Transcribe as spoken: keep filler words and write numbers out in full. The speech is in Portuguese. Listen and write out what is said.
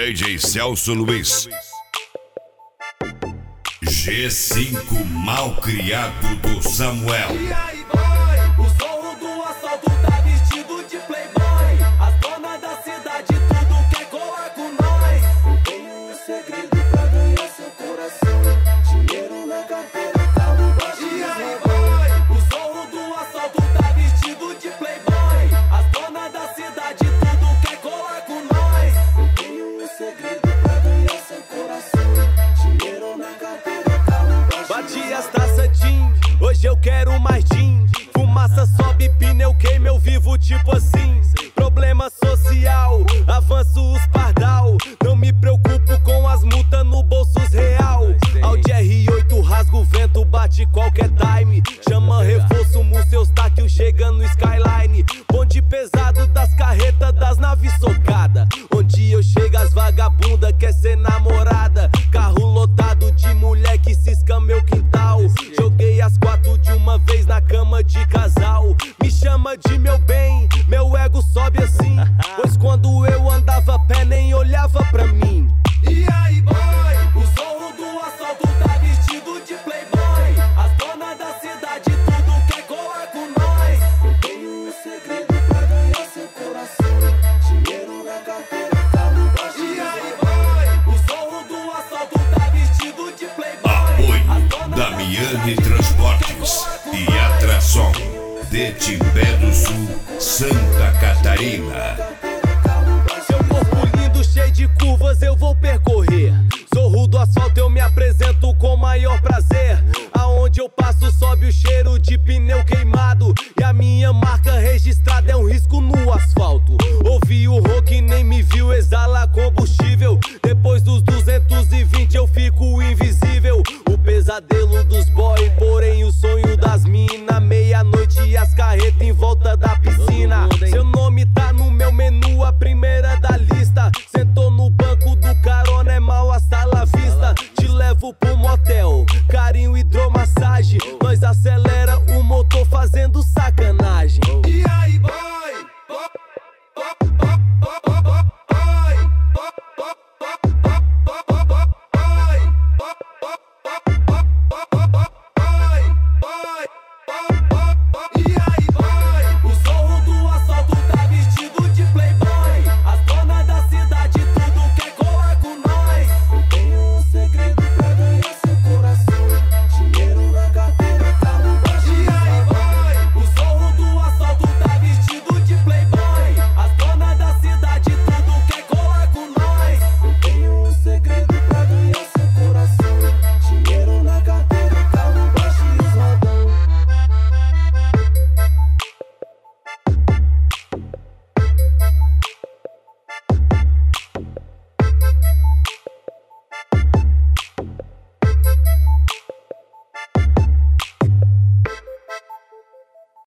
D J Celso Luiz. G cinco Malcriado do Samuel. E aí, boy, o zorro do assalto tá vestido de playboy. As donas da cidade tudo quer colar com nós. Eu tenho um segredo pra ganhar seu coração. Dinheiro na carteira, carro baixo. E aí, boy, o zorro do assalto tá vestido de playboy. As donas da cidade tudo quer colar com nós. Eu tenho um segredo pra ganhar seu coração. Dinheiro na carteira. Bati as taças Jim, hoje eu quero mais Jim. Fumaça sobe, pneu queima, eu vivo tipo assim. Problema social, avanço os pardal. Não me preocupo com as multas no bolsos real. Audi R oito rasga o vento, bate qualquer time. Chama reforço, Museu Eustáquio chega no Skyline. Bonde pesado das carretas, das naves socada. Onde eu chego as vagabunda quer ser namorada. Carro lotado de mulher que cisca meu quintal. Joguei as quatro de uma vez na cama de casal. Me chama de meu bem, meu ego sobe assim. Pois quando eu andava a pé nem olhava pra mim. E aí, boy, o zorro do assalto tá vestido de playboy. As donas da cidade tudo quer colar com nós. Eu tenho um segredo pra ganhar seu coração. Dinheiro na carteira, carro baixo. E aí, boy, o zorro do assalto tá vestido de playboy. Apoio Damiani Transportes e Atração de Timbé do Sul, Santa Catarina. Seu corpo lindo, cheio de curvas, eu vou percorrer. Zorro do asfalto, eu me apresento com maior prazer. Aonde eu passo, sobe o cheiro de pneu queimado.